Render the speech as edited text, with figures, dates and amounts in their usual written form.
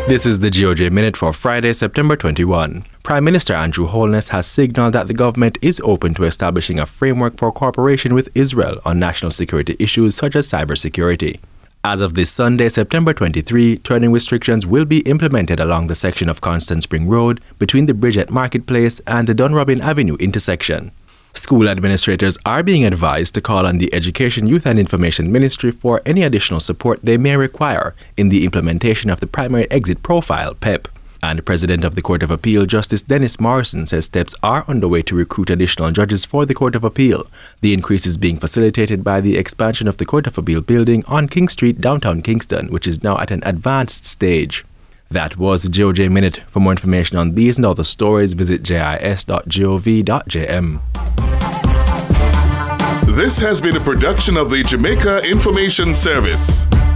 This is the GOJ Minute for Friday, September 21. Prime Minister Andrew Holness has signaled that the government is open to establishing a framework for cooperation with Israel on national security issues such as cybersecurity. As of this Sunday, September 23, turning restrictions will be implemented along the section of Constant Spring Road between the bridge at Marketplace and the Dunrobin Avenue intersection. School administrators are being advised to call on the Education, Youth and Information Ministry for any additional support they may require in the implementation of the Primary Exit Profile, PEP. And President of the Court of Appeal, Justice Dennis Morrison, says steps are underway to recruit additional judges for the Court of Appeal. The increase is being facilitated by the expansion of the Court of Appeal building on King Street, downtown Kingston, which is now at an advanced stage. That was the GOJ Minute. For more information on these and other stories, visit jis.gov.jm. This has been a production of the Jamaica Information Service.